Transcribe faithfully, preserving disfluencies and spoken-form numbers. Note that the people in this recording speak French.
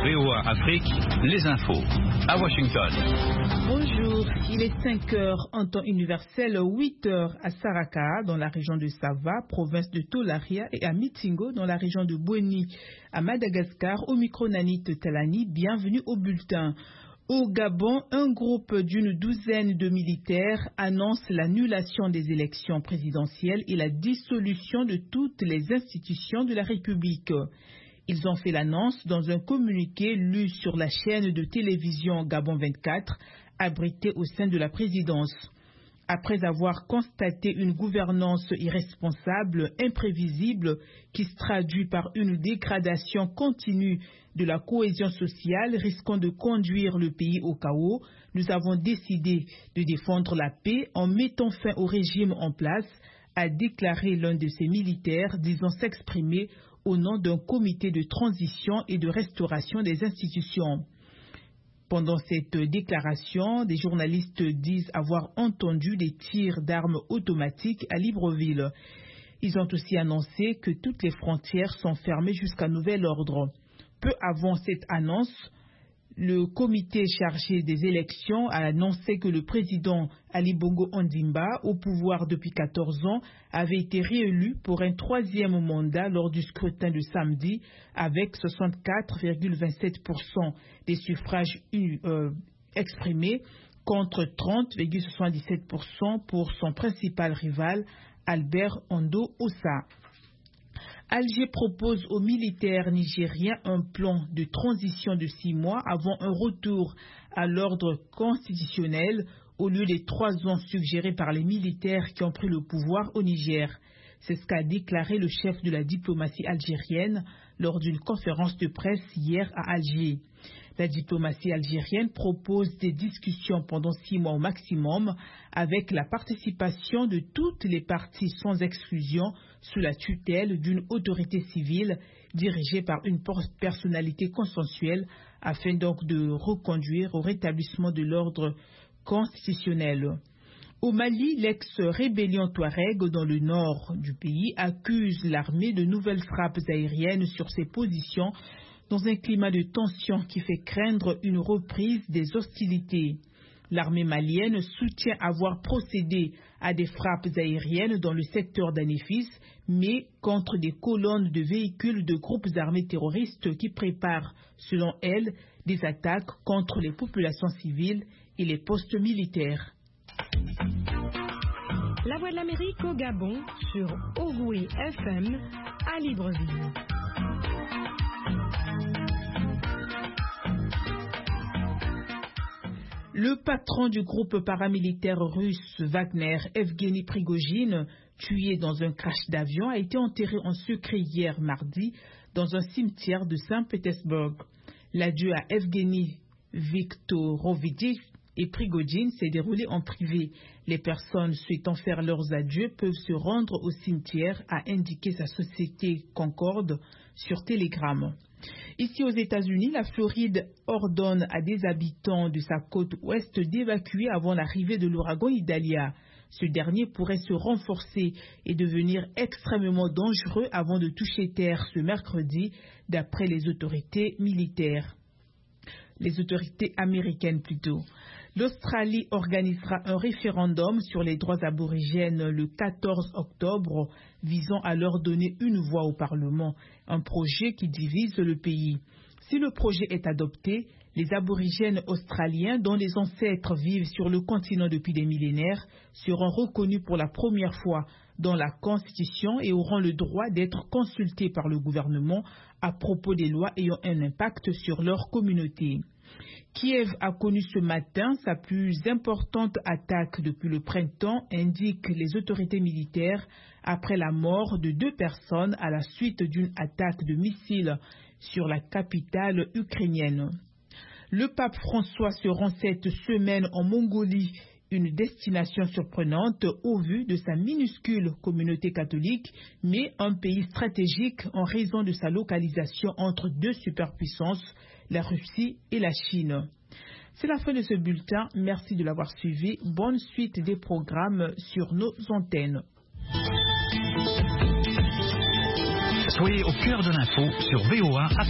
V O A Afrique, les infos à Washington. Bonjour, il est cinq heures en temps universel, huit heures à Saraka dans la région de Sava, province de Tolaria, et à Mitingo dans la région de Boni. À Madagascar, au micro Nanit Talani, bienvenue au bulletin. Au Gabon, un groupe d'une douzaine de militaires annonce l'annulation des élections présidentielles et la dissolution de toutes les institutions de la République. Ils ont fait l'annonce dans un communiqué lu sur la chaîne de télévision Gabon vingt-quatre, abritée au sein de la présidence. Après avoir constaté une gouvernance irresponsable, imprévisible, qui se traduit par une dégradation continue de la cohésion sociale risquant de conduire le pays au chaos, nous avons décidé de défendre la paix en mettant fin au régime en place, a déclaré l'un de ces militaires, disant s'exprimer au nom d'un comité de transition et de restauration des institutions. Pendant cette déclaration, des journalistes disent avoir entendu des tirs d'armes automatiques à Libreville. Ils ont aussi annoncé que toutes les frontières sont fermées jusqu'à nouvel ordre. Peu avant cette annonce, le comité chargé des élections a annoncé que le président Ali Bongo Ondimba, au pouvoir depuis quatorze ans, avait été réélu pour un troisième mandat lors du scrutin de samedi avec soixante-quatre virgule vingt-sept pour cent des suffrages euh, exprimés contre trente virgule soixante-dix-sept pour cent pour son principal rival Albert Ondo Ossa. Alger propose aux militaires nigériens un plan de transition de six mois avant un retour à l'ordre constitutionnel au lieu des trois ans suggérés par les militaires qui ont pris le pouvoir au Niger. C'est ce qu'a déclaré le chef de la diplomatie algérienne lors d'une conférence de presse hier à Alger. La diplomatie algérienne propose des discussions pendant six mois au maximum avec la participation de toutes les parties sans exclusion sous la tutelle d'une autorité civile dirigée par une personnalité consensuelle afin donc de reconduire au rétablissement de l'ordre constitutionnel. Au Mali, l'ex-rébellion Touareg dans le nord du pays accuse l'armée de nouvelles frappes aériennes sur ses positions dans un climat de tension qui fait craindre une reprise des hostilités. L'armée malienne soutient avoir procédé à des frappes aériennes dans le secteur d'Anefis, mais contre des colonnes de véhicules de groupes armés terroristes qui préparent, selon elle, des attaques contre les populations civiles et les postes militaires. La Voix de l'Amérique au Gabon sur Ogoué F M à Libreville. Le patron du groupe paramilitaire russe Wagner, Evgeny Prigojine, tué dans un crash d'avion, a été enterré en secret hier mardi dans un cimetière de Saint-Pétersbourg. L'adieu à Evgeny Viktorovitch et Prigojine s'est déroulé en privé. Les personnes souhaitant faire leurs adieux peuvent se rendre au cimetière, a indiqué sa société Concorde sur Telegram. Ici aux États-Unis, la Floride ordonne à des habitants de sa côte ouest d'évacuer avant l'arrivée de l'ouragan Idalia. Ce dernier pourrait se renforcer et devenir extrêmement dangereux avant de toucher terre ce mercredi, d'après les autorités militaires. Les autorités américaines plutôt. L'Australie organisera un référendum sur les droits aborigènes le quatorze octobre, visant à leur donner une voix au Parlement, un projet qui divise le pays. Si le projet est adopté, les aborigènes australiens, dont les ancêtres vivent sur le continent depuis des millénaires, seront reconnus pour la première fois dans la Constitution et auront le droit d'être consultés par le gouvernement à propos des lois ayant un impact sur leur communauté. Kiev a connu ce matin sa plus importante attaque depuis le printemps, indiquent les autorités militaires, après la mort de deux personnes à la suite d'une attaque de missiles sur la capitale ukrainienne. Le pape François se rend cette semaine en Mongolie, une destination surprenante au vu de sa minuscule communauté catholique, mais un pays stratégique en raison de sa localisation entre deux superpuissances, la Russie et la Chine. C'est la fin de ce bulletin. Merci de l'avoir suivi. Bonne suite des programmes sur nos antennes. Soyez au cœur de l'info sur V O A Afrique.